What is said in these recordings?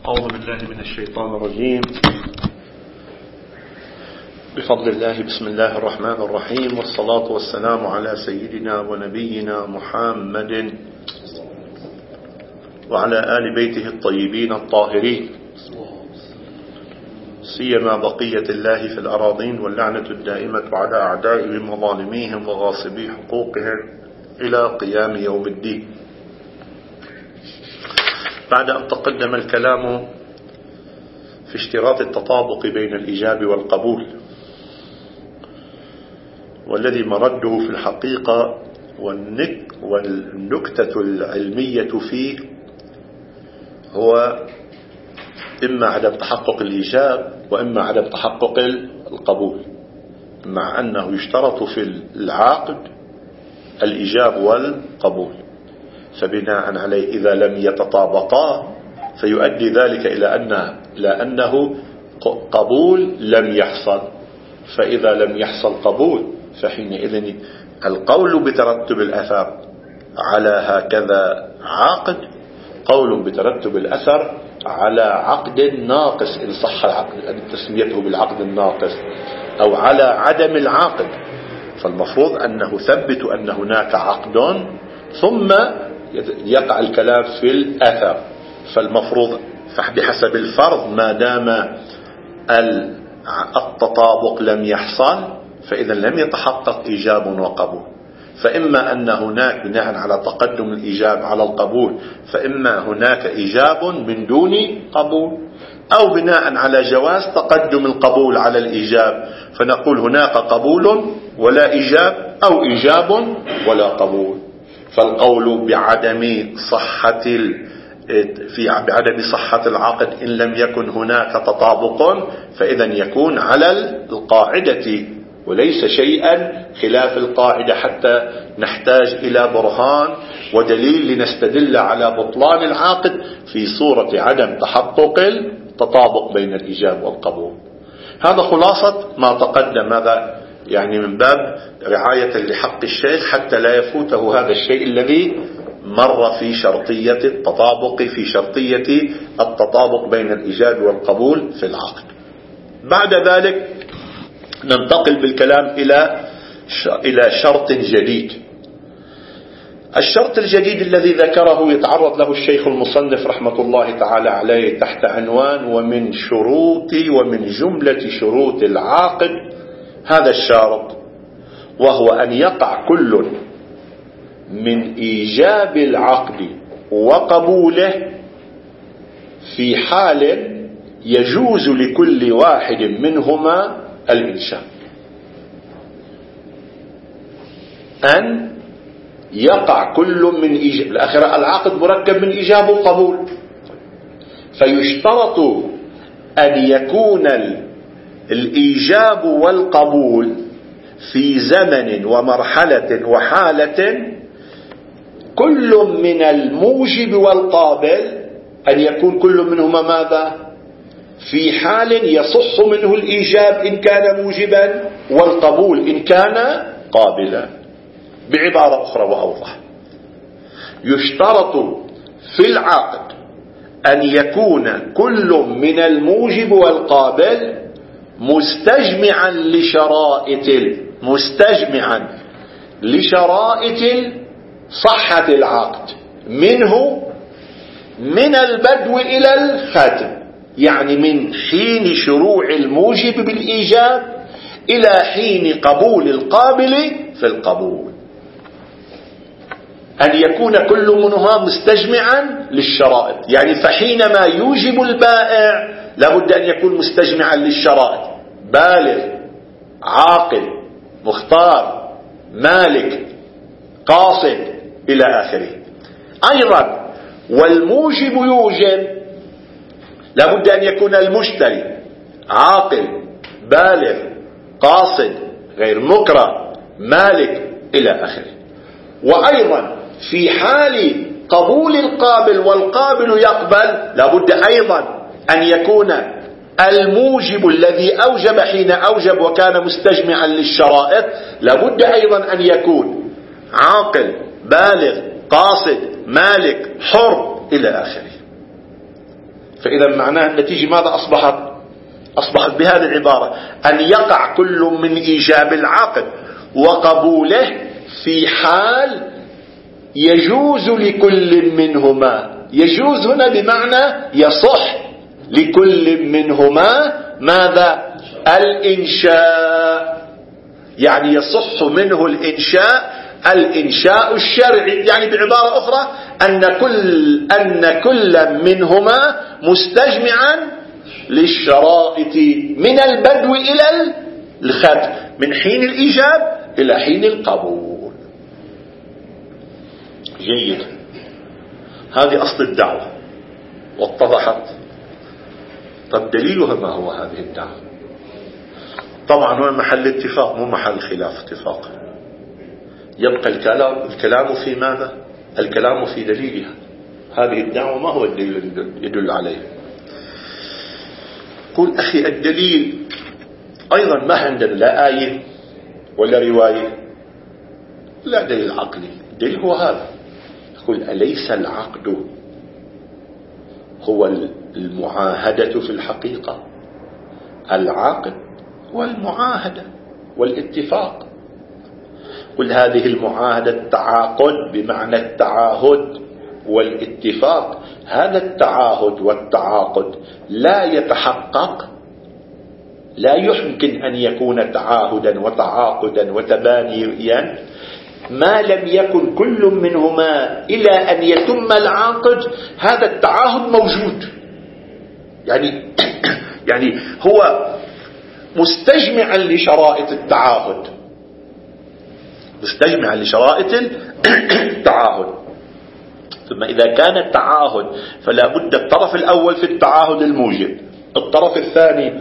أعوذ بالله من الشيطان الرجيم. بفضل الله بسم الله الرحمن الرحيم، والصلاة والسلام على سيدنا ونبينا محمد وعلى آل بيته الطيبين الطاهرين، سيما بقية الله في الأراضين، واللعنة الدائمة على أعدائهم وظالميهم وغاصبي حقوقهم إلى قيام يوم الدين. بعد أن تقدم الكلام في اشتراط التطابق بين الإيجاب والقبول، والذي مرده في الحقيقة والنكتة العلمية فيه هو إما عدم تحقق الإيجاب وإما عدم تحقق القبول، مع أنه يشترط في العقد الإيجاب والقبول، فبناء عليه إذا لم يتطابقا فيؤدي ذلك إلى أنه قبول لم يحصل، فإذا لم يحصل قبول فحينئذ القول بترتب الأثر على هكذا عقد قول بترتب الأثر على عقد ناقص إن صح العقد، تسميته بالعقد الناقص، أو على عدم العقد. فالمفروض أنه ثبت أن هناك عقد ثم يقع الكلام في الأثر. فالمفروض بحسب الفرض ما دام التطابق لم يحصل فإذا لم يتحقق إيجاب وقبول، فإما أن هناك بناء على تقدم الإيجاب على القبول فإما هناك إيجاب من دون قبول، أو بناء على جواز تقدم القبول على الإيجاب فنقول هناك قبول ولا إيجاب، أو إيجاب ولا قبول. فالقول بعدم صحة العقد إن لم يكن هناك تطابق فإذا يكون على القاعدة وليس شيئا خلاف القاعدة، حتى نحتاج إلى برهان ودليل لنستدل على بطلان العقد في صورة عدم تحقق التطابق بين الإيجاب والقبول. هذا خلاصة ما تقدم، هذا يعني من باب رعاية لحق الشيخ حتى لا يفوته هذا الشيء الذي مر في شرطية التطابق بين الإيجاب والقبول في العقد. بعد ذلك ننتقل بالكلام إلى شرط جديد. الشرط الجديد الذي ذكره يتعرض له الشيخ المصنف رحمة الله تعالى عليه تحت عنوان ومن جملة شروط العاقد هذا الشرط، وهو أن يقع كل من إيجاب العقد وقبوله في حال يجوز لكل واحد منهما الإنشاء. أن يقع كل من إيجاب، الآخرة العقد مركب من إيجاب وقبول، فيشترط أن يكون الإيجاب والقبول في زمن ومرحلة وحالة كل من الموجب والقابل أن يكون كل منهما ماذا؟ في حال يصح منه الإيجاب إن كان موجبا والقبول إن كان قابلا. بعبارة أخرى وأوضح، يشترط في العقد أن يكون كل من الموجب والقابل مستجمعا لشرائط صحة العقد من البدو إلى الختم، يعني من حين شروع الموجب بالإيجاب إلى حين قبول القابل في القبول، أن يكون كل منهما مستجمعا للشرائط. يعني فحينما يوجب البائع لابد أن يكون مستجمعا للشرائط، بالغ، عاقل، مختار، مالك، قاصد إلى آخره. أيضا والموجب يوجب لابد أن يكون المشتري عاقل، بالغ، قاصد، غير مكره، مالك إلى آخره. وأيضا في حال قبول القابل والقابل يقبل لابد أيضا أن يكون الموجب الذي أوجب حين أوجب وكان مستجمعا للشرائط لابد أيضا أن يكون عاقل، بالغ، قاصد، مالك، حر إلى آخره. فإذا معناه النتيجة ماذا أصبحت بهذه العبارة: أن يقع كل من إيجاب العقد وقبوله في حال يجوز لكل منهما. يجوز هنا بمعنى يصح لكل منهما ماذا؟ الإنشاء، يعني يصح منه الإنشاء الشرعي. يعني بعبارة أخرى أن كل منهما مستجمعا للشرائط من البدو إلى الختم، من حين الإيجاب إلى حين القبول. جيد، هذه أصل الدعوة واتضحت. طب دليلها ما هو هذه الدعوة؟ طبعا هو محل اتفاق مو محل خلاف اتفاق. يبقى الكلام في ماذا؟ الكلام في دليلها. هذه الدعوة ما هو الدليل يدل عليه؟ قل أخي الدليل أيضا ما عندنا لا آية ولا رواية، لا دليل عقلي. الدليل هو هذا. قل أليس العقد هو المعاهدة في الحقيقة؟ العقد والمعاهدة والاتفاق. قل هذه المعاهدة التعاقد بمعنى التعاهد والاتفاق. هذا التعاهد والتعاقد لا يتحقق، لا يمكن أن يكون تعاهدا وتعاقدا وتبانيا ما لم يكن كل منهما إلى أن يتم العقد هذا التعاهد موجود. يعني هو مستجمعا لشرائط التعاهد، مستجمعا لشرائط التعاهد. ثم إذا كان التعاهد فلا بد الطرف الأول في التعاهد الموجب، الطرف الثاني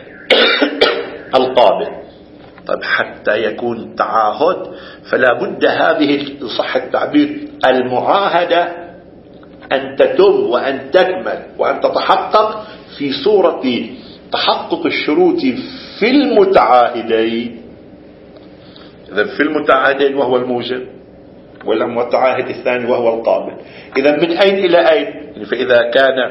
القابل. طيب حتى يكون تعاهد فلا بد هذه صح التعبير المعاهدة أن تتم وأن تكمل وأن تتحقق في صورة تحقق الشروط في المتعاهدين. إذا في المتعاهدين وهو الموجب، والمتعاهد الثاني وهو القابل. إذا من أين إلى أين؟ فإذا كان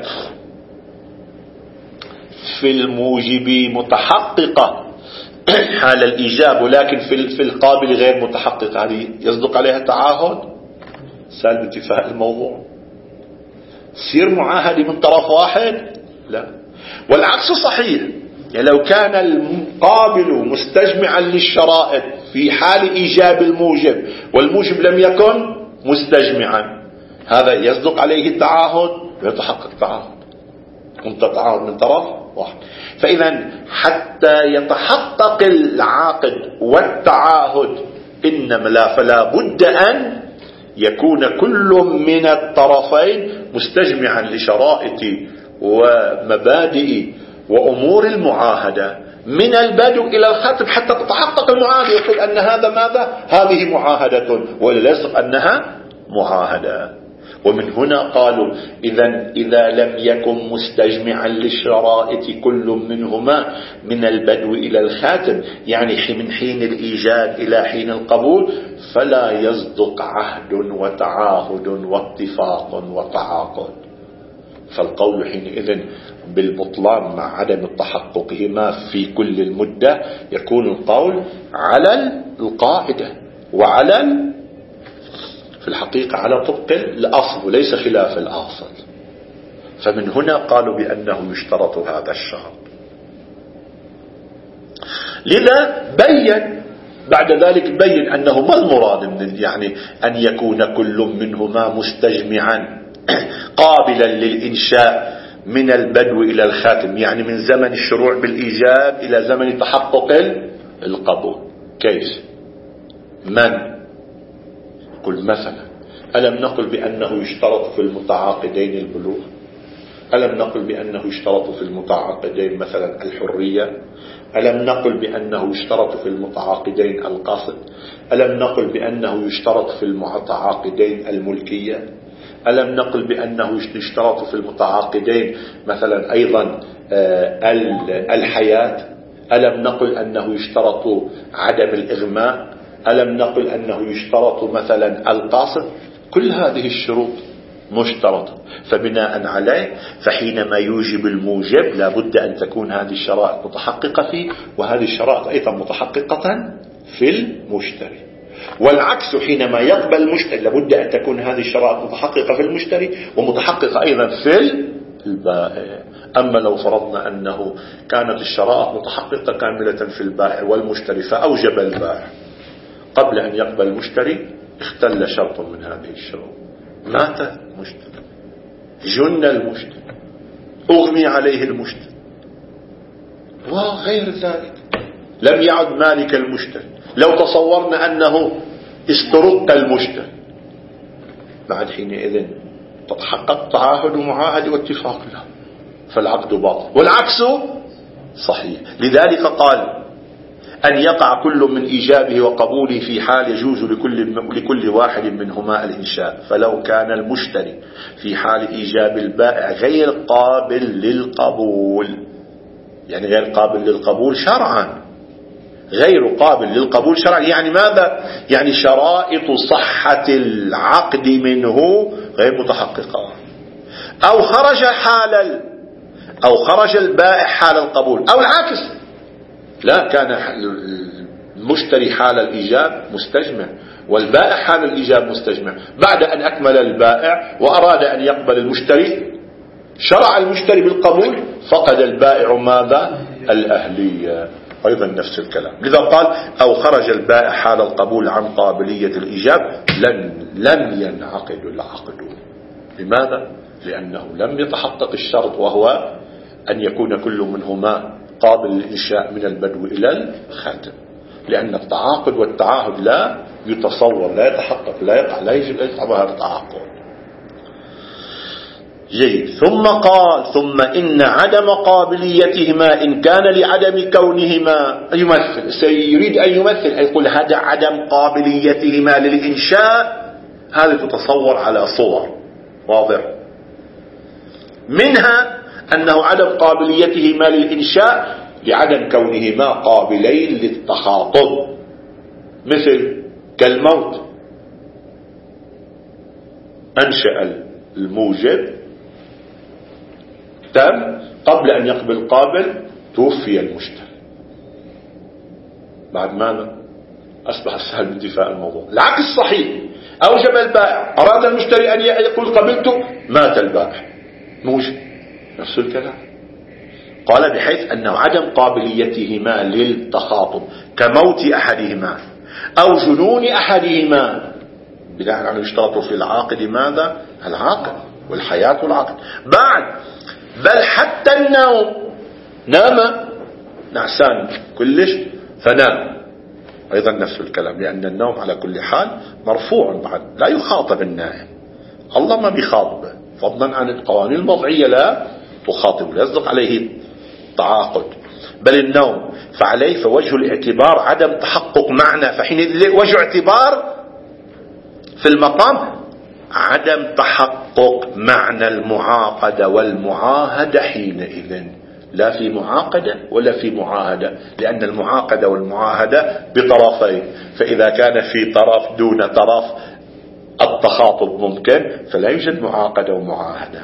في الموجب متحققة حال الإيجاب ولكن في القابل غير متحقق، هذه يصدق عليها تعاهد سالب انتفاء الموضوع. تصير معاهدة من طرف واحد؟ لا. والعكس صحيح. يعني لو كان القابل مستجمعا للشرائط في حال إيجاب الموجب والموجب لم يكن مستجمعا، هذا يصدق عليه التعاهد ويتحقق تعاهد. كنت تعاهد من طرف واحد. فإذا حتى يتحقق العقد والتعاهد إنما فلا بد أن يكون كل من الطرفين مستجمعا لشرائط ومبادئ وأمور المعاهدة من البدء إلى الختم حتى تتحقق المعاهدة. يقول أن هذا ماذا؟ هذه معاهدة، ولا يصدق أنها معاهدة. ومن هنا قالوا إذا لم يكن مستجمعا للشرائط كل منهما من البدء إلى الخاتم، يعني من حين الإيجاد إلى حين القبول، فلا يصدق عهد وتعاهد واتفاق وتعاقد. فالقول حينئذ بالبطلان مع عدم تحققهما في كل المدة. يكون القول على القاعدة وعلى في الحقيقة على طبق الأصل وليس خلاف الأصل. فمن هنا قالوا بأنه يشترط هذا الشرط. لذا بين بعد ذلك بين أنه ما المراد من يعني أن يكون كل منهما مستجمعا قابلا للإنشاء من البدو إلى الخاتم، يعني من زمن الشروع بالإيجاب إلى زمن تحقق القبول. كيف؟ من؟ قل مثلا ألم نقل بأنه يشترط في المتعاقدين البلوغ؟ ألم نقل بأنه يشترط في المتعاقدين مثلا الحرية؟ ألم نقل بأنه يشترط في المتعاقدين القصد؟ ألم نقل بأنه يشترط في المتعاقدين الملكية؟ ألم نقل بأنه يشترط في المتعاقدين مثلا أيضا الحياة؟ ألم نقل أنه يشترط عدم الإغماء؟ ألم نقل أنه يشترط مثلا القاصد؟ كل هذه الشروط مشترطة. فبناء عليه فحينما يوجب الموجب لابد أن تكون هذه الشرائط متحققة فيه، وهذه الشرائط أيضا متحققة في المشتري. والعكس، حينما يقبل المشتري لابد أن تكون هذه الشرائط متحققة في المشتري ومتحققة أيضا في البائع. أما لو فرضنا أنه كانت الشرائط متحققة كاملة في البائع والمشتري فأوجب البائع قبل أن يقبل المشتري، اختل شرط من هذه الشروط، مات المشتري، جن المشتري، أغمي عليه المشتري وغير ذلك، لم يعد مالك المشتري. لو تصورنا أنه استرق المشتري، بعد حينئذ تتحقق تعاهد ومعاهد واتفاق له، فالعقد باطل. والعكس صحيح. لذلك قال أن يقع كل من إيجابه وقبوله في حال يجوز لكل واحد منهما الإنشاء. فلو كان المشتري في حال إيجاب البائع غير قابل للقبول، يعني غير قابل للقبول شرعا، غير قابل للقبول شرعا، يعني ماذا؟ يعني شرائط صحة العقد منه غير متحققة، أو خرج البائع حال القبول، أو العكس، لا، كان المشتري حال الإيجاب مستجمع والبائع حال الإيجاب مستجمع. بعد أن أكمل البائع وأراد أن يقبل المشتري، شرع المشتري بالقبول، فقد البائع ماذا؟ الأهلية. أيضا نفس الكلام. لذا قال أو خرج البائع حال القبول عن قابلية الإيجاب لم ينعقد العقد. لماذا؟ لأنه لم يتحقق الشرط، وهو أن يكون كل منهما قابل للإنشاء من البدو إلى الخاتم، لأن التعاقد والتعاهد لا يتصور، لا يتحقق، لا يقع، لا يجب أن يقع هذا التعاقد. جيد. ثم قال ثم إن عدم قابليتهما إن كان لعدم كونهما يمثل، سيريد أن يمثل، يقول هذا عدم قابليتهما للإنشاء، هذا تتصور على صور واضح، منها أنه عدم قابليتهما للإنشاء لعدم كونهما قابلين للتخاطب، مثل كالموت، أنشأ الموجب تم قبل أن يقبل قابل، توفي المشتري، بعد ماذا؟ أصبح سهل بانتفاء الموضوع. العكس صحيح، أوجب البائع، أراد المشتري أن يقول قبلته، مات البائع، موجب، نفس الكلام. قال بحيث أنه عدم قابليتهما للتخاطب كموت أحدهما أو جنون أحدهما، بناء على يشترط في العاقد ماذا؟ العقد والحياة والعقد. بعد بل حتى النوم، نام نعسان كلش فنام، أيضا نفس الكلام، لأن النوم على كل حال مرفوع، بعد لا يخاطب النائم، الله ما بيخاطبه، فضلا عن القوانين الوضعية لا تخاطب، لا يصدق عليه تعاقد. بل النوم فعليه فوجه الاعتبار عدم تحقق معنى، فحين وجه اعتبار في المقام عدم تحقق معنى المعاقدة والمعاهدة حينئذ، لا في معاقدة ولا في معاهدة، لأن المعاقدة والمعاهدة بطرفين، فإذا كان في طرف دون طرف التخاطب ممكن، فلا يوجد معاقدة ومعاهدة.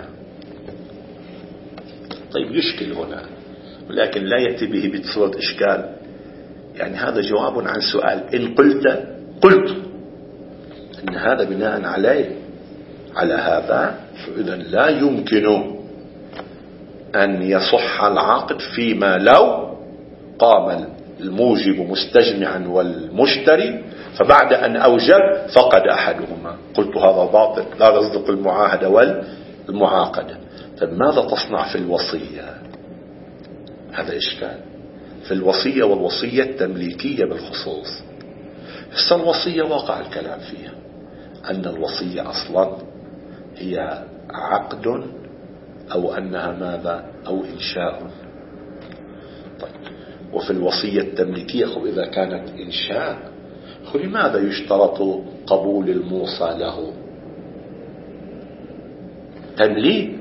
طيب يشكل هنا، ولكن لا يأتي به بصورة إشكال، يعني هذا جواب عن سؤال. إن قلت إن هذا بناء على هذا، فإذا لا يمكن أن يصح العقد فيما لو قام الموجب مستجمعا والمشتري، فبعد أن أوجب فقد أحدهما. قلت هذا باطل، لا يصدق المعاهدة والمعاقدة. فماذا تصنع في الوصية؟ هذا إشكال في الوصية، والوصية التمليكية بالخصوص. الوصية واقع الكلام فيها أن الوصية أصلا هي عقد، أو أنها ماذا؟ أو إنشاء. طيب، وفي الوصية التمليكية إذا كانت إنشاء، لماذا يشترط قبول الموصى له؟ تمليك،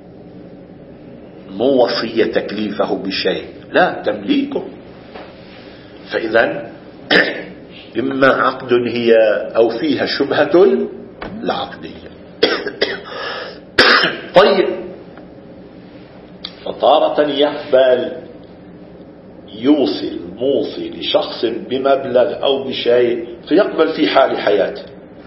مو وصية تكليفه بشيء، لا، تمليكه. فإذا إما عقد هي أو فيها شبهة العقدية طيب، فطارة يقبل يوصي الموصي لشخص بمبلغ أو بشيء فيقبل في حال حياته.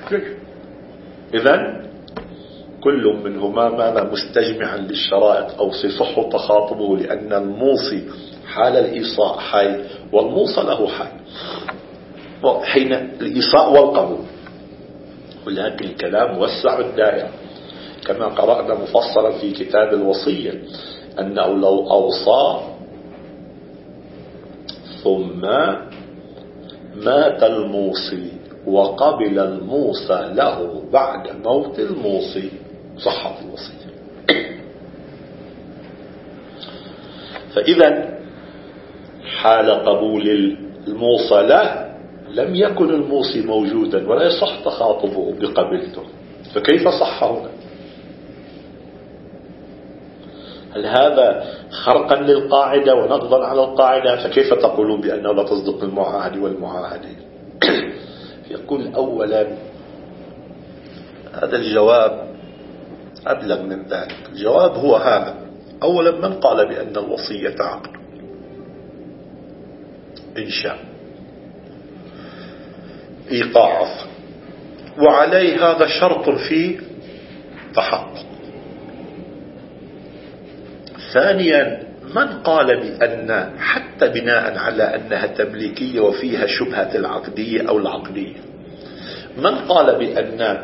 إذن كل منهما ماذا مستجمعا للشرائط أو صفح تخاطبه، لأن الموصي حال الإيصاء حي والموصى له حي حين الإيصاء والقبول. ولكن الكلام وسع الدائرة كما قرأنا مفصلا في كتاب الوصية أنه لو أوصى ثم مات الموصي وقبل الموصى له بعد موت الموصي صحت الوصية. فإذا حال قبول الموصى له لم يكن الموصي موجودا ولا يصح تخاطبه بقبلته، فكيف صح هنا؟ هل هذا خرقا للقاعدة ونقضا على القاعدة؟ فكيف تقولون بأنه لا تصدق المعاهد والمعاهدين؟ يقول أولا هذا الجواب أبلغ من ذلك. الجواب هو هذا: أولا من قال بأن الوصية عقد إنشاء إيقاع، وعليه هذا شرط فيه تحقق. ثانيا من قال بأن حتى بناء على أنها تمليكية وفيها شبهة العقدية أو العقدية، من قال بأن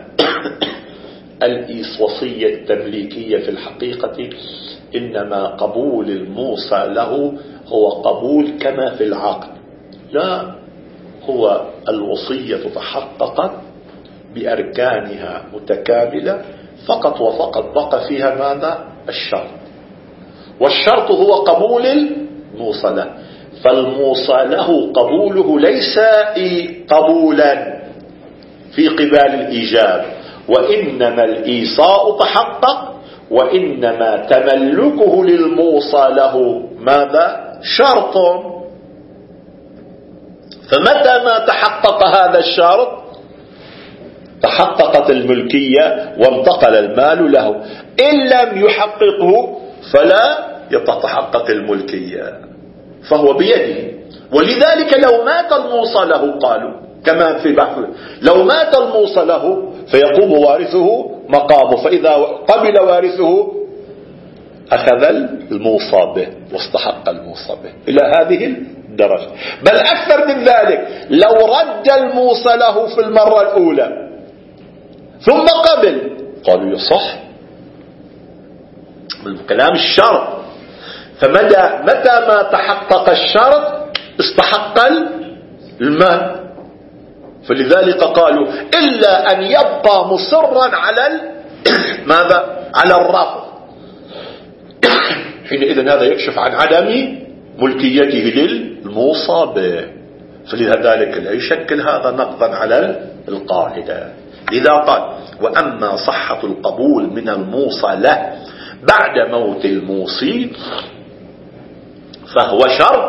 الوصية التمليكية في الحقيقة إنما قبول الموصى له هو قبول كما في العقد؟ لا، هو الوصية تحققت بأركانها متكاملة فقط وفقط، بقى فيها ماذا؟ الشرط، والشرط هو قبول الموصى له. فالموصى له قبوله ليس قبولا في قبال الإيجاب، وإنما الإيصاء تحقق، وإنما تملكه للموصى له ماذا؟ شرط. فمتى ما تحقق هذا الشرط تحققت الملكية وانتقل المال له. إن لم يحققه فلا يتحقق الملكية، فهو بيده. ولذلك لو مات الموصى له قالوا كما في بحث لو مات الموصى له فيقوم وارثه مقامه، فإذا قبل وارثه أخذ الموصى به واستحق الموصى به إلى هذه الدرجة. بل أكثر من ذلك، لو رد الموصى له في المرة الأولى ثم قبل قالوا يصح بالكلام الشرط. فمتى ما تحقق الشرط استحق المال. فلذلك قالوا إلا أن يبقى مصرا على ماذا؟ على الرفض، حينئذ هذا يكشف عن عدم ملكيته للموصى به. فلذلك لا يشكل هذا نقضا على القاعدة. لذا قال: وأما صحة القبول من الموصى له بعد موت الموصي فهو شرط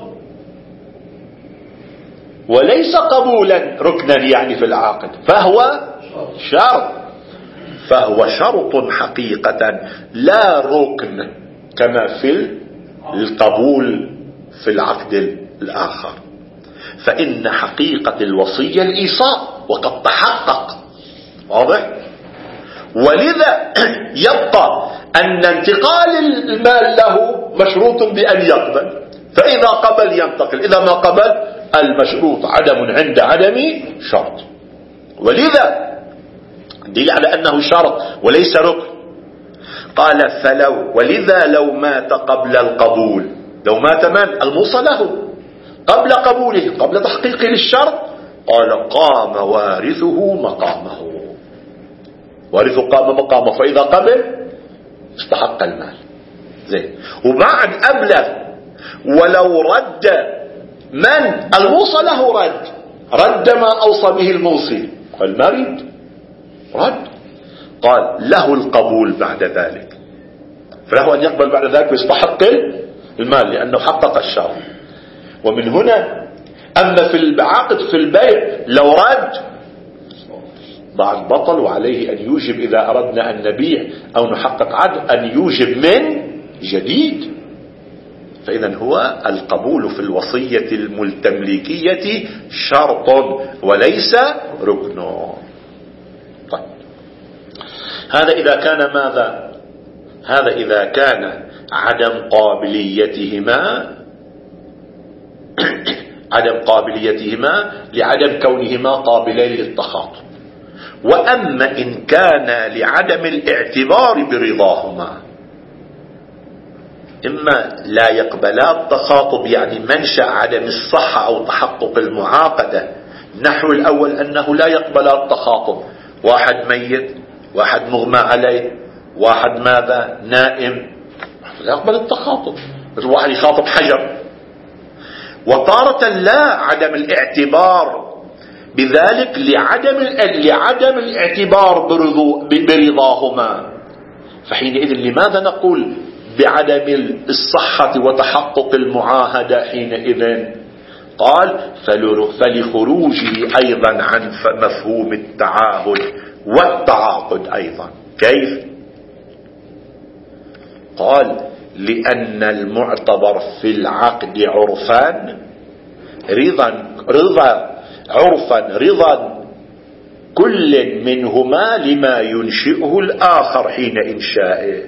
وليس قبولا ركنا يعني في العقد، فهو شرط، فهو شرط حقيقة لا ركن كما في القبول في العقد الآخر. فإن حقيقة الوصية الإيصاء وقد تحقق، واضح؟ ولذا يبقى أن انتقال المال له مشروط بأن يقبل، فإذا قبل ينتقل، إذا ما قبل المشروط عدم عند عدم شرط. ولذا دل على أنه شرط وليس ركن. قال: ولذا لو مات قبل القبول، لو مات من؟ الموصى له قبل قبوله، قبل تحقيقه للشرط، قال: قام وارثه مقامه، وارثه قام مقامه، فإذا قبل استحق المال. زين. وبعد أبلغ: ولو رد من الموصى له رد ما أوصى به الموصي، قال ما رد، قال له القبول بعد ذلك، فله أن يقبل بعد ذلك ويستحق المال لأنه حقق الشرط. ومن هنا أما في العقد في البيع لو رد بعد بطل، وعليه أن يوجب إذا أردنا أن نبيع أو نحقق عقد أن يوجب من جديد. فإذا هو القبول في الوصية الملتملكية شرط وليس ركن. طيب، هذا إذا كان ماذا؟ هذا إذا كان عدم قابليتهما لعدم كونهما قابلين للتخاطب. وأما إن كان لعدم الاعتبار برضاهما، إما لا يقبلا التخاطب، يعني منشأ عدم الصحة أو تحقق المعاقدة، نحو الأول أنه لا يقبل التخاطب، واحد ميت، واحد مغمى عليه، واحد ماذا نائم، لا يقبل التخاطب، الواحد يخاطب حجر. وطارة لا عدم الاعتبار بذلك لعدم الاعتبار برضاهما، فحينئذ لماذا نقول بعدم الصحة وتحقق المعاهدة حينئذ؟ قال فلخروجه أيضا عن مفهوم التعاهد والتعاقد أيضا. كيف؟ قال لأن المعتبر في العقد عرفان رضا كل منهما لما ينشئه الآخر حين إنشائه.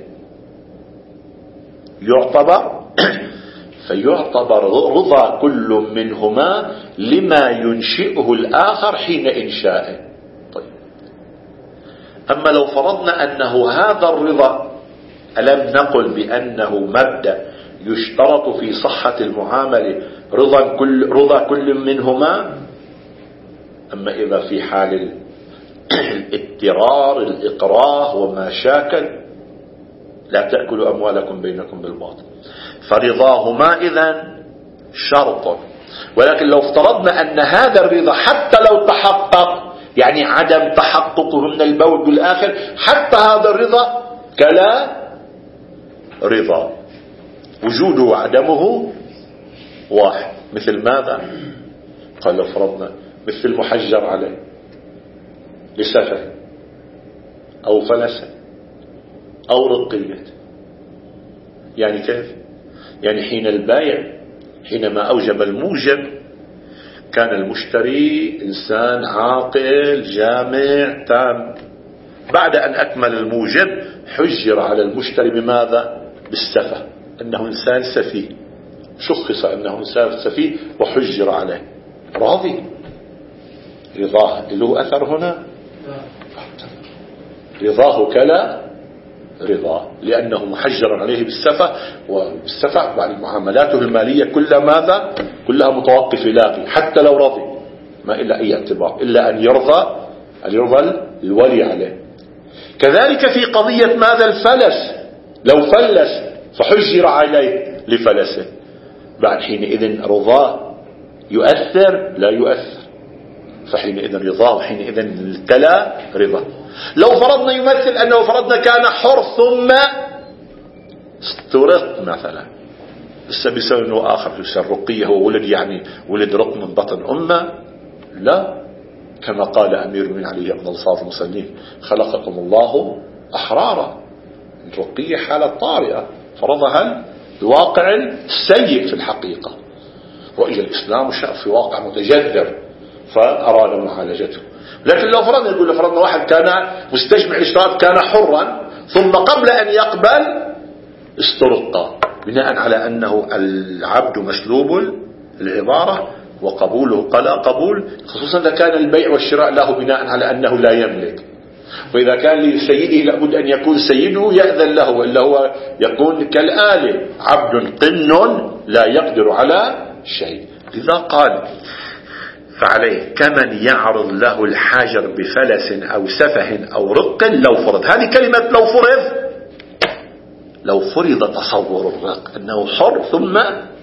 فيعتبر رضا كل منهما لما ينشئه الآخر حين إنشائه. طيب، أما لو فرضنا أنه هذا الرضا، ألم نقل بأنه مبدأ يشترط في صحة المعاملة رضا كل منهما؟ أما إذا في حال الاضطرار، الإكراه وما شاكل، لا تأكلوا أموالكم بينكم بالباطل، فرضاهما إذن شرط. ولكن لو افترضنا أن هذا الرضا حتى لو تحقق، يعني عدم تحققه من البول بالآخر، حتى هذا الرضا كلا رضا، وجوده وعدمه واحد. مثل ماذا؟ قال لو فرضنا مثل المحجر عليه لسفه أو فلسه أو رقية. يعني كيف؟ يعني حين البائع حينما أوجب الموجب كان المشتري إنسان عاقل جامع تام، بعد أن أكمل الموجب حجر على المشتري بماذا؟ بالسفه، أنه إنسان سفيه، شخص أنه إنسان سفيه وحجر عليه، راضي، رضاه له أثر هنا؟ رضاه كلا رضاه، لأنه محجر عليه بالسفة، والسفة بعد معاملاته المالية كلها ماذا؟ كلها متوقف لاغي، حتى لو رضي ما إلا أي اعتبار إلا أن يرضى الولي عليه. كذلك في قضية ماذا؟ الفلس، لو فلس فحجر عليه لفلسه، بعد حينئذ رضاه يؤثر لا يؤثر، فحينئذ رضاه، حينئذ الكلا رضا. لو فرضنا يمثل أنه فرضنا كان حر ثم استرق مثلا، لسه بيسوي أنه آخر في الرقية، هو ولد، يعني ولد رق من بطن أمه، لا، كما قال أمير من علي أفضل الصلاة والسلام خلقكم الله أحرارا. الرقية حالة طارئة فرضها الواقع السيء في الحقيقة، وإجا الإسلام شاء في واقع متجذر فأراد معالجته. لكن لو فرضنا، يقول فرضنا واحد كان مستجمع الاشتراط، كان حرا ثم قبل أن يقبل استرق، بناء على أنه العبد مسلوب العبارة وقبوله قلا قبول، خصوصا إذا كان البيع والشراء له بناء على أنه لا يملك. وإذا كان لسيده لابد أن يكون سيده يأذن له، وإلا هو يكون كالآلة، عبد قن لا يقدر على شيء. لذا قال فعليه كمن يعرض له الحجر بفلس أو سفه أو رق لو فرض. هذه كلمة لو فرض تصور الرق أنه حر ثم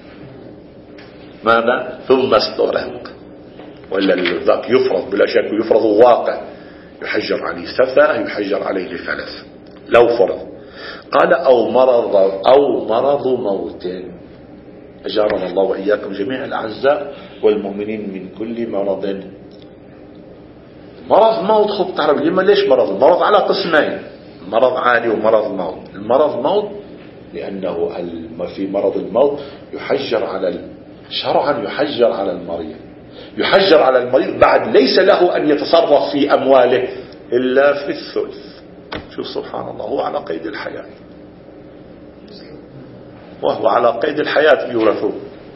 ماذا؟ ثم استرق، ولا الرق يفرض بلا شك، يفرض واقع، يحجر عليه سفه، يحجر عليه لفلس لو فرض. قال أو مرض موت. أجارنا الله وإياكم جميع الأعزاء والمؤمنين من كل مرض. مرض موت. خب تعرف لما ليش مرض؟ المرض على قسمين، مرض عادي ومرض موت. المرض موت لأنه في مرض الموت يحجر على شرعا يحجر على المريض، يحجر على المريض بعد ليس له أن يتصرف في أمواله إلا في الثلث. شوف سبحان الله، هو على قيد الحياة، وهو على قيد الحياة يورثه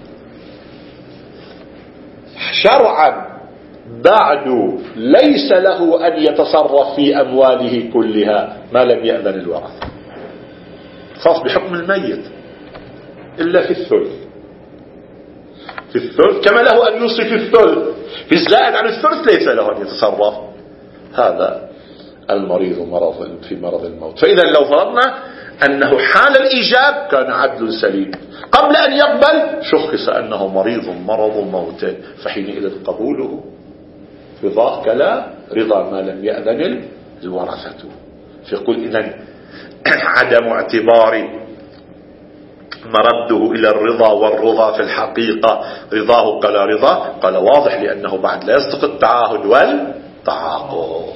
شرعا، بعد ليس له أن يتصرف في أمواله كلها ما لم يأذن الورث، خاص بحكم الميت إلا في الثلث. في الثلث كما له أن يوصي في الثلث، في الزائد عن الثلث ليس له أن يتصرف. هذا المريض في مرض الموت. فإذا لو فرضنا أنه حال الإيجاب كان عدل سليم، قبل أن يقبل شخص أنه مريض مرض موت، فحينئذ قبوله رضاه كلا رضا ما لم يأذن الورثة. فيقول إذن عدم اعتبار مرده إلى الرضا، والرضا في الحقيقة رضاه كلا رضا، قال واضح لأنه بعد لا يصدق التعاهد والتعاقد.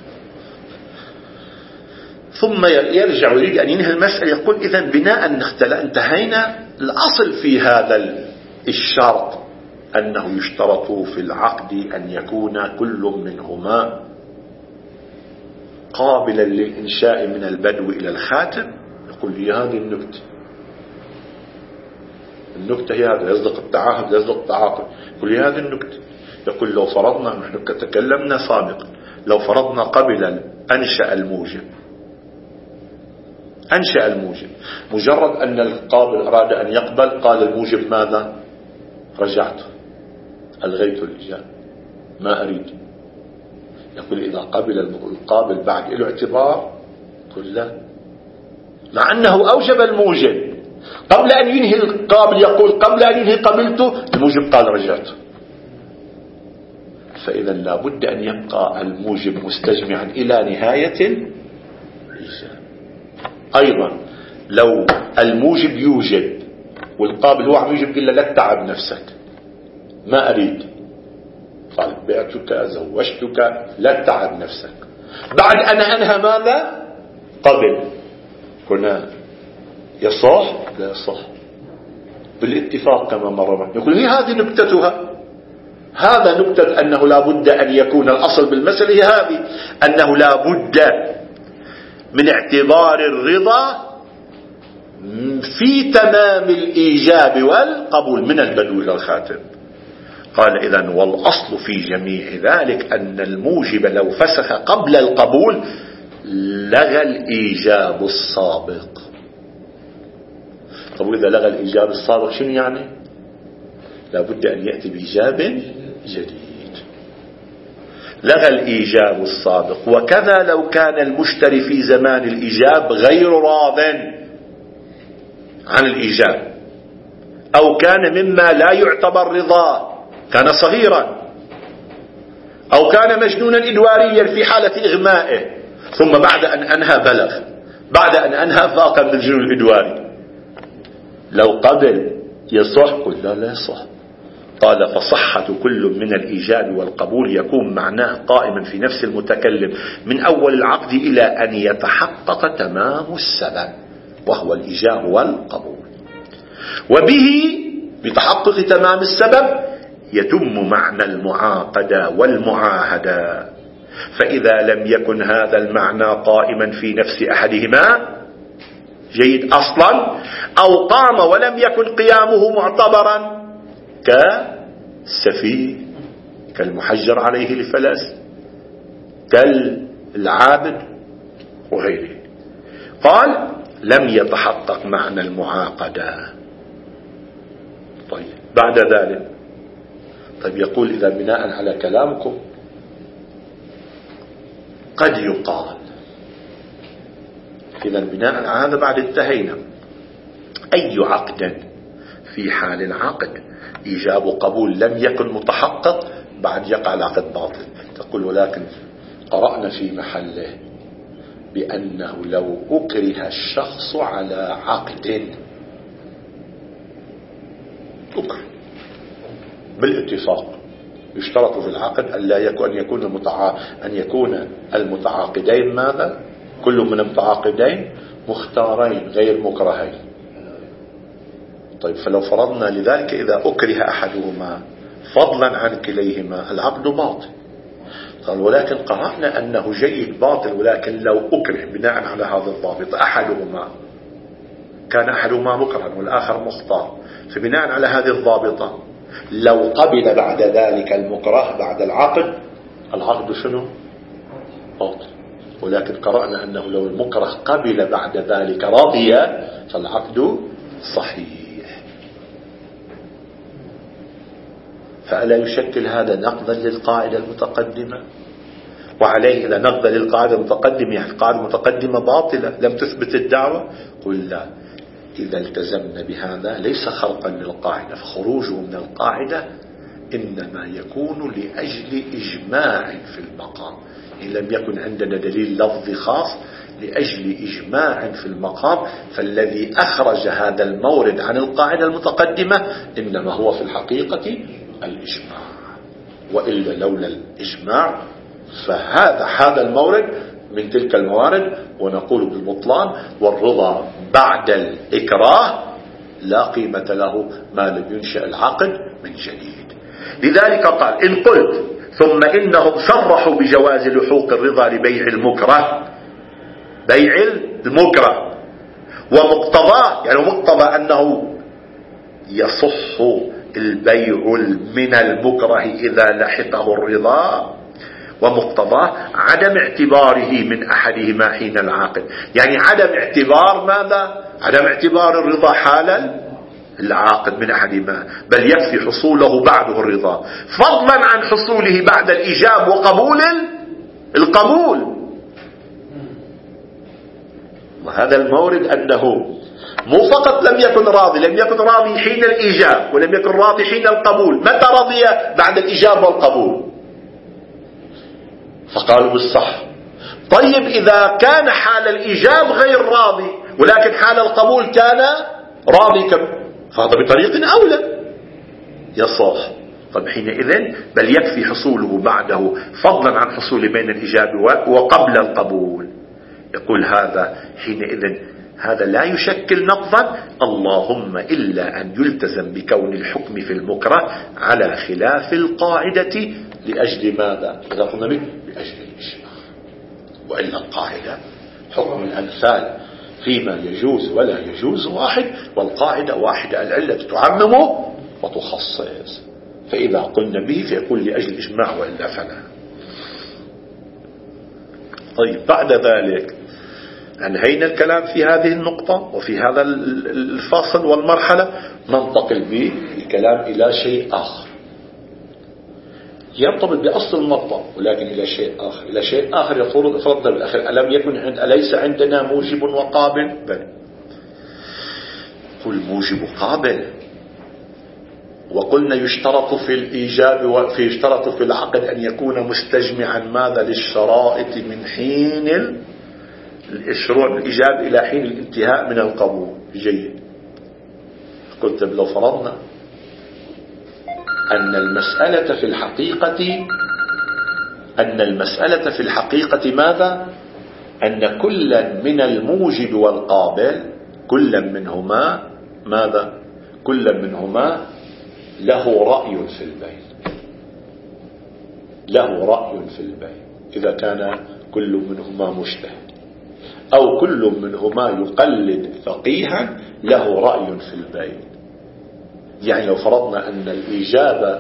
ثم يرجع ويريد أن ينهي المسألة، يقول إذن بناء انتهينا. الأصل في هذا الشرط أنه يشترط في العقد أن يكون كل منهما قابلا للإنشاء من البدو إلى الخاتم. يقول لي هذه النكتة هي هذا، يصدق التعاهد يصدق التعاقد. يقول لي هذه النكتة. يقول لو فرضنا، نحن تكلمنا سابقا، لو فرضنا قبل أنشأ الموجب، مجرد أن القابل أراد أن يقبل قال الموجب ماذا؟ رجعت، ألغيت الإجابة، ما أريد. يقول إذا قبل القابل بعد له اعتبار، قل لا، مع أنه أوجب الموجب قبل أن ينهي القابل، يقول قبل أن ينهي قبلته، الموجب قال رجعت. فإذا لا بد أن يبقى الموجب مستجمعا إلى نهاية الإجابة. أيضا لو الموجب يوجب والقابل هو عم يوجب، إلا لا تتعب نفسك، ما أريد، قال بعتك زوجتك، لا تتعب نفسك. بعد أن أنهى ماذا؟ قبل، هنا يصح؟ لا يصح بالاتفاق كما مر. يقول لي هذه نكتتها، هذا نكتة أنه لا بد أن يكون الأصل بالمسألة هذه، أنه لا بد من اعتبار الرضا في تمام الإيجاب والقبول من البدو إلى الخاتم. قال إذن والأصل في جميع ذلك أن الموجب لو فسخ قبل القبول لغى الإيجاب السابق. طب إذا لغى الإيجاب السابق شنو يعني؟ لا بد أن يأتي بإيجاب جديد. لغى الإيجاب السابق. وكذا لو كان المشتري في زمان الإيجاب غير راض عن الإيجاب، أو كان مما لا يعتبر رضاه، كان صغيرا، أو كان مجنونا إدواريا في حالة إغمائه، ثم بعد أن أنهى بلغ، بعد أن أنهى فاق من الجنون الإدواري، لو قبل يصح؟ قل لا يصح. قال فصحة كل من الإيجاب والقبول يكون معناه قائما في نفس المتكلم من أول العقد إلى أن يتحقق تمام السبب وهو الإيجاب والقبول. وبه بتحقق تمام السبب يتم معنى المعاقدة والمعاهدة. فإذا لم يكن هذا المعنى قائما في نفس أحدهما جيد أصلا، أو قام ولم يكن قيامه معتبرا كالسفيه، كالمحجر عليه لفلس، كالعابد وغيره، قال لم يتحقق معنى المعاقدة. طيب بعد ذلك، طيب يقول إذا بناء على كلامكم قد يقال، إذا بناء على هذا بعد انتهينا، أي عقد في حال العقد إيجاب قبول لم يكن متحقق بعد يقع العقد باطل. تقول ولكن قرأنا في محله بأنه لو أكره الشخص على عقد، أكره بالاتفاق يشترط في العقد أن يكون المتعاقدين ماذا؟ كل من المتعاقدين مختارين غير مكرهين. طيب فلو فرضنا لذلك إذا أكره أحدهما فضلا عن كليهما العقد باطل. قال ولكن قرأنا أنه جيد باطل، ولكن لو أكره بناء على هذا الضابط كان أحدهما مكرها والآخر مختار، فبناء على هذه الضابطة لو قبل بعد ذلك المكره بعد العقد شنو؟ باطل. ولكن قرأنا أنه لو المكره قبل بعد ذلك راضي فالعقد صحيح. فألا يشكل هذا نقضا للقاعدة المتقدمة؟ وعليه إذا نقض للقاعدة المتقدمة يعني القاعدة المتقدمة باطلة لم تثبت الدعوة؟ قل لا، إذا التزمنا بهذا ليس خرقا للقاعدة، فخروجه من القاعدة إنما يكون لأجل إجماع في المقام. إن لم يكن عندنا دليل لفظي خاص لأجل إجماع في المقام، فالذي أخرج هذا المورد عن القاعدة المتقدمة إنما هو في الحقيقة الإجماع، وإلا لولا الإجماع فهذا المورد من تلك الموارد. ونقول بالبطلان والرضا بعد الإكراه لا قيمة له ما لم ينشأ العقد من جديد. لذلك قال إن قلت ثم إنهم صرحوا بجواز لحوق الرضا لبيع المكره، بيع المكره ومقتضاه يعني مقتضى أنه يصح البيع من المكره إذا لحقه الرضا، ومقتضاه عدم اعتباره من أحدهما حين العقد. يعني عدم اعتبار ماذا؟ عدم اعتبار الرضا حال العاقد من أحدهما، بل يكفي حصوله بعده الرضا فضلا عن حصوله بعد الإيجاب وقبول القبول. وهذا المورد أنه مو فقط لم يكن راضي حين الإيجاب ولم يكن راضي حين القبول، متى رضي؟ بعد الإيجاب والقبول. فقالوا بالصح. طيب إذا كان حال الإيجاب غير راضي ولكن حال القبول كان راضي فهذا بطريق أولى يصح. طيب حينئذ بل يكفي حصوله بعده فضلا عن حصول بين الإيجاب وقبل القبول. يقول هذا حينئذ هذا لا يشكل نقضا، اللهم إلا أن يلتزم بكون الحكم في المكره على خلاف القاعدة لأجل ماذا؟ إذا قلنا به لأجل الإجماع. وإلا القاعدة حكم الأمثال فيما يجوز ولا يجوز واحد، والقاعدة واحدة العلة تعمم وتخصص، فإذا قلنا به فيكون لأجل الإجماع وإلا فلا. طيب بعد ذلك انهينا الكلام في هذه النقطة وفي هذا الفاصل والمرحلة، ننتقل به الكلام إلى شيء آخر يرتبط بأصل المطلب ولكن إلى شيء آخر يفرضنا بالآخر. أليس عندنا موجب وقابل؟ بل قل موجب قابل. وقلنا يشترط في الإيجاب يشترط في العقد أن يكون مستجمعا ماذا؟ للشرائط من حين الشروع بالإيجاب إلى حين الانتهاء من القبول. جيد. قلت لو فرضنا أن المسألة في الحقيقة ماذا؟ أن كل من الموجب والقابل كل منهما ماذا؟ كل منهما له رأي في البيع، إذا كان كل منهما مجتهد أو كل منهما يقلد فقيها له رأي في البيع. يعني لو فرضنا أن الإجابة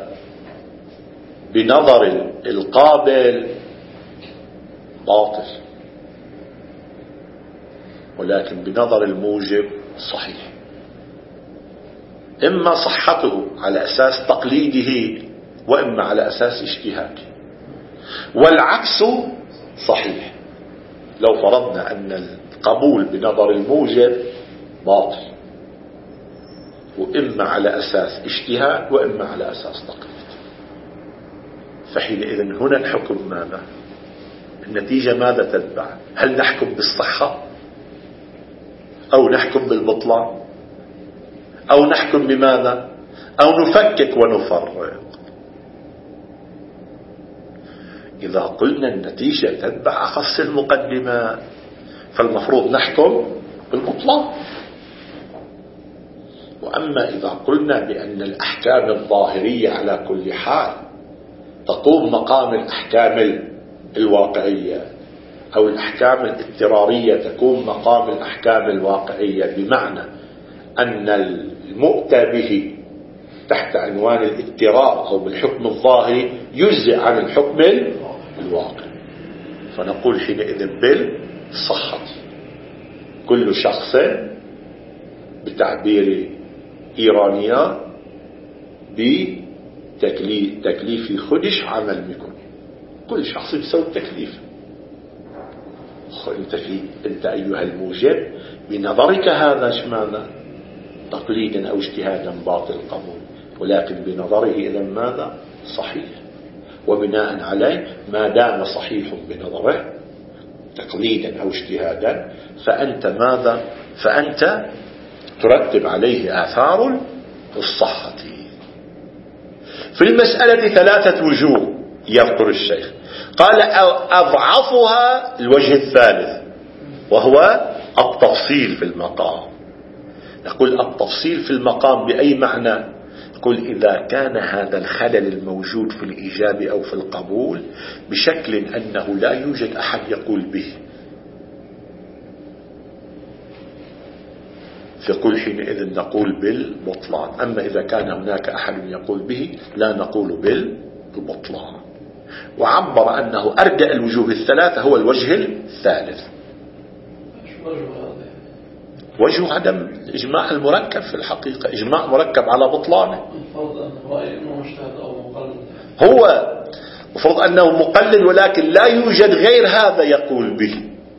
بنظر القابل باطل ولكن بنظر الموجب صحيح، إما صحته على أساس تقليده وإما على أساس اجتهاده، والعكس صحيح. لو فرضنا أن القبول بنظر الموجب باطل وإما على أساس اجتهاد وإما على أساس تقليد، فحينئذ هنا الحكم ماذا؟ النتيجة ماذا تتبع؟ هل نحكم بالصحة أو نحكم بالبطلان أو نحكم بماذا؟ أو نفكك ونفرق؟ إذا قلنا النتيجة تتبع أخص المقدمة فالمفروض نحكم بالمطلق. وأما إذا قلنا بأن الأحكام الظاهرية على كل حال تقوم مقام الأحكام الواقعية أو الأحكام الاضطرارية تقوم مقام الأحكام الواقعية، بمعنى أن المؤتى به تحت عنوان الاضطرار أو بالحكم الظاهري يجزئ عن الحكم الواقع، فنقول حينئذ بالصحة كل شخص بتعبير إيرانيا بتكليف خدش عمل بكم، كل شخص بيسوي التكليف. أنت أيها الموجب بنظرك هذا شماذا تقليدا أو اجتهادا باطل قبول، ولكن بنظره إذا ماذا صحيح، وبناء عليه ما دام صحيح بنظره تقليدا أو اجتهادا فأنت ترتب عليه آثار الصحة. في المسألة 3 وجوه يذكر الشيخ، قال أضعفها الوجه الثالث وهو التفصيل في المقام. نقول التفصيل في المقام بأي معنى؟ نقول إذا كان هذا الخلل الموجود في الإجابة أو في القبول بشكل أنه لا يوجد أحد يقول به، فيقول حينئذ نقول بالبطلان. أما إذا كان هناك أحد يقول به لا نقول بالبطلان. وعبر أنه أرجع الوجوه الثلاثة هو الوجه الثالث، وجه عدم إجماع المركب في الحقيقة، إجماع مركب على بطلانه. هو مفروض أنه مقلل ولكن لا يوجد غير هذا يقول به.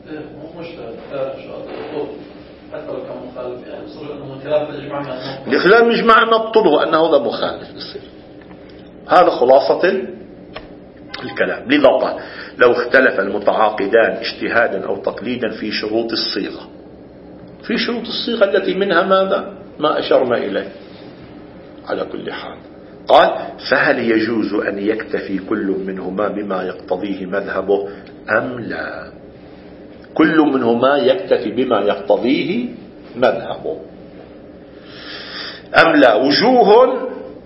لخلاف الإجماع نبطله أنه هذا مخالف يصير. هذا خلاصة الكلام. لذا لو اختلف المتعاقدان اجتهادا أو تقليدا في شروط الصيغة، في شروط الصيغة التي منها ماذا ما أشرنا إليه، على كل حال قال فهل يجوز أن يكتفي كل منهما بما يقتضيه مذهبه أم لا؟ كل منهما يكتفي بما يقتضيه مذهبه أم لا؟ وجوه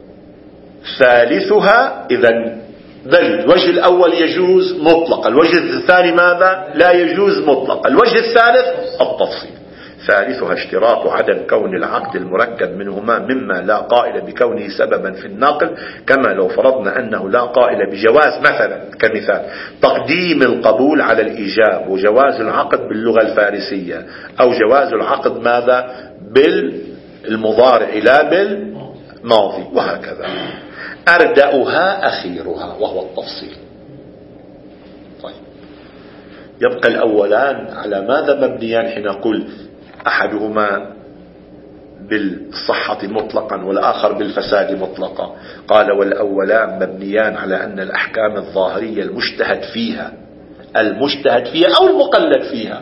ثالثها إذن بل الوجه الأول يجوز مطلقا، الوجه الثاني ماذا لا يجوز مطلقا، الوجه الثالث التفصيل. ثالثها اشتراط عدم كون العقد المركب منهما مما لا قائل بكونه سببا في الناقل، كما لو فرضنا أنه لا قائل بجواز مثلا كمثال تقديم القبول على الإيجاب، وجواز العقد باللغة الفارسية، أو جواز العقد ماذا بالمضارع لا بالماضي، وهكذا. أردأها أخيرها وهو التفصيل. طيب يبقى الأولان على ماذا مبنيان حين نقول أحدهما بالصحة مطلقا والآخر بالفساد مطلقا؟ قال والأولان مبنيان على أن الأحكام الظاهرية المجتهد فيها أو المقلد فيها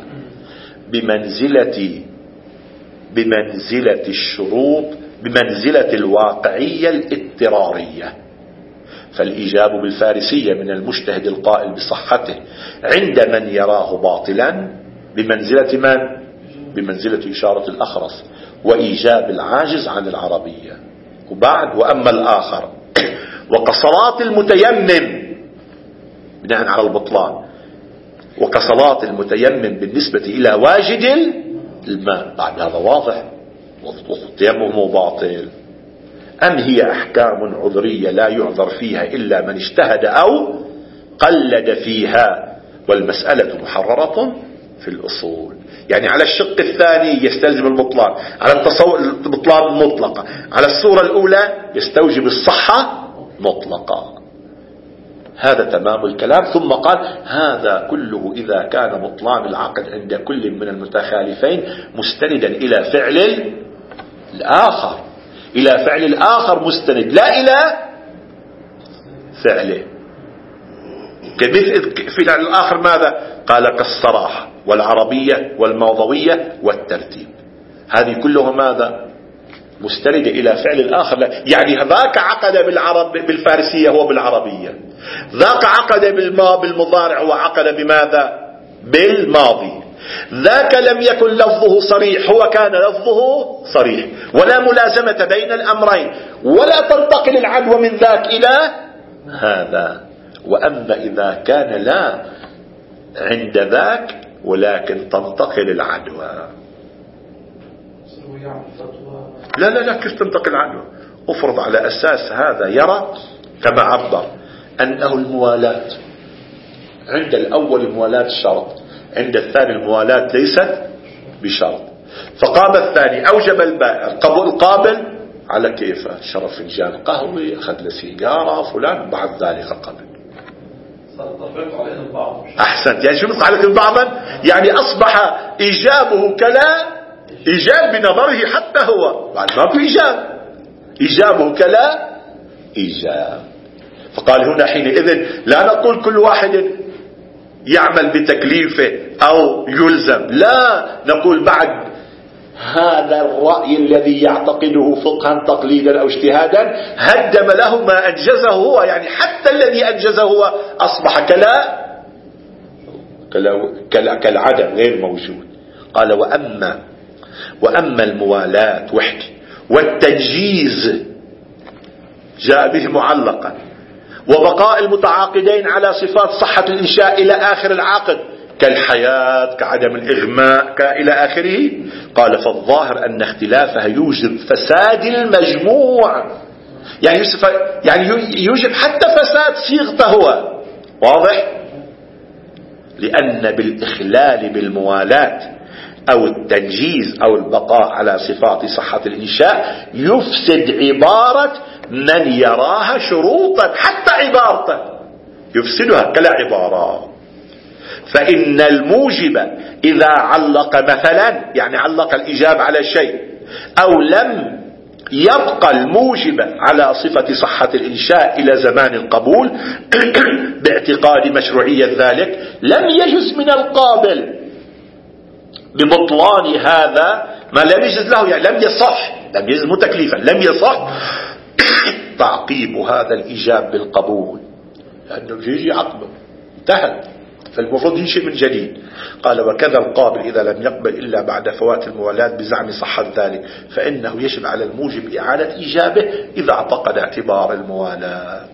بمنزلة الشروط، بمنزلة الواقعية الاضطرارية. فالإجاب بالفارسية من المجتهد القائل بصحته عند من يراه باطلا بمنزلة من؟ بمنزلة إشارة الأخرس، وإيجاب العاجز عن العربية. وبعد وأما الآخر وكصلاة المتيمم بناء على البطلان، وكصلاة المتيمم بالنسبة إلى واجد الماء، بعد هذا واضح والتيمم باطل. أم هي أحكام عذرية لا يعذر فيها إلا من اجتهد أو قلد فيها، والمسألة محررة في الأصول. يعني على الشق الثاني يستلزم البطلان، على البطلان مطلقة، على الصورة الأولى يستوجب الصحة مطلقة. هذا تمام الكلام. ثم قال هذا كله إذا كان بطلان العقد عند كل من المتخالفين مستندا إلى فعل الآخر، إلى فعل الآخر مستند، لا إلى فعله. كمثل فعل الآخر ماذا؟ قال كالصراحة والعربية والموضوية والترتيب. هذه كلها ماذا؟ مستندة إلى فعل الآخر. لا. يعني ذاك عقد بالفارسية هو بالعربية، ذاك عقد بالمضارع وعقد بماذا؟ بالماضي. ذاك لم يكن لفظه صريح، هو كان لفظه صريح، ولا ملازمة بين الأمرين، ولا تنتقل العدوى من ذاك إلى هذا. وأما إذا كان لا عند ذاك ولكن تنتقل العدوى. لا كيف تنتقل العدوى؟ أفرض على أساس هذا يرى كما عبر أنه الموالاة عند الأول الموالاة شرط، عند الثاني الموالاة ليست بشرط، فقام الثاني أوجب القابل على كيف شرب فنجان قهوة، أخذ له سيجارة فلان، بعد ذلك قبل. أحسنت. يعني شو عليك بعضا؟ يعني أصبح إيجابه كلا إيجاب بنظره حتى هو، بعد ما في إيجاب، إيجابه كلا إيجاب. فقال هنا حينئذ لا نقول كل واحد يعمل بتكليفه أو يلزم، لا نقول بعد هذا الرأي الذي يعتقده فقها تقليدا أو اجتهادا هدم له ما أنجزه هو، يعني حتى الذي أنجزه هو أصبح كالعدم غير موجود. قال وأما الموالاة وحده والتنجيز جاء به معلقا، وبقاء المتعاقدين على صفات صحة الإنشاء إلى آخر العقد كالحياة كعدم الإغماء إلى آخره، قال فالظاهر أن اختلافها يوجب فساد المجموع، يعني يوجب حتى فساد صيغته هو. واضح؟ لأن بالإخلال بالموالاة أو التنجيز أو البقاء على صفات صحة الإنشاء يفسد عبارة من يراها شروطا، حتى عبارته يفسدها كلا عبارة. فإن الموجب إذا علق مثلا، يعني علق الإجابة على شيء، أو لم يبقى الموجب على صفة صحة الإنشاء إلى زمان القبول باعتقاد مشروعية ذلك، لم يجز من القابل ببطلان هذا ما لم يجز له، يعني لم يصح، لم يجز متكليفا، لم يصح تعقيب هذا الإيجاب بالقبول، لأنه يجي عقبه انتهى، فالمفروض ينشئ من جديد. قال وكذا القابل إذا لم يقبل إلا بعد فوات الموالاة بزعم صحة ذلك، فإنه يجب على الموجب إعادة إيجابه إذا اعتقد اعتبار الموالاة.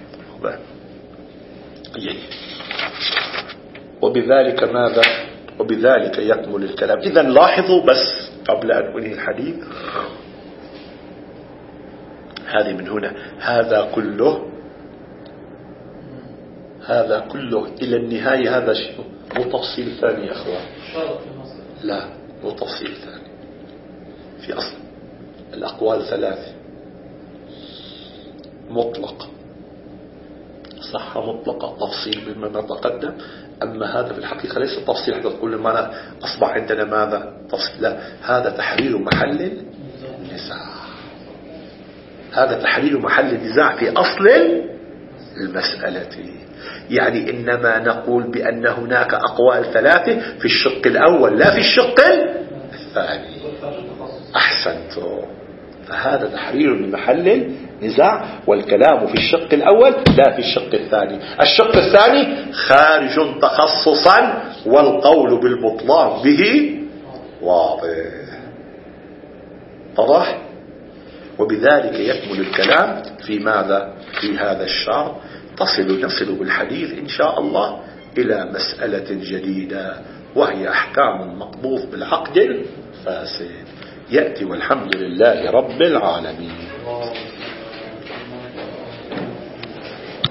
وبذلك ماذا؟ وبذلك يكمل الكلام. إذن لاحظوا بس قبل أن أنهي الحديث، هذه من هنا هذا كله إلى النهاية. هذا شيء مو تفصيل ثاني يا أخوان، لا مو تفصيل ثاني. في أصل الأقوال ثلاثة: مطلق، صحة مطلقة، تفصيل بما تقدم. أما هذا في الحقيقة ليس تفصيل حتى تقول لما أنا أصبح عندنا ماذا تفصيل، لا، هذا تحرير محل النزاع، هذا تحرير محل النزاع في أصل المسألة. يعني إنما نقول بأن هناك أقوال ثلاثة في الشق الأول لا في الشق الثاني. أحسنت. فهذا تحرير بمحل النزاع، والكلام في الشق الأول لا في الشق الثاني. الشق الثاني خارج تخصصا والقول بالبطلان به واضح. واضح؟ وبذلك يكمل الكلام في ماذا؟ في هذا الشرط. نصل بالحديث إن شاء الله إلى مسألة جديدة، وهي أحكام المقبوض بالعقد الفاسد. يأتي والحمد لله رب العالمين.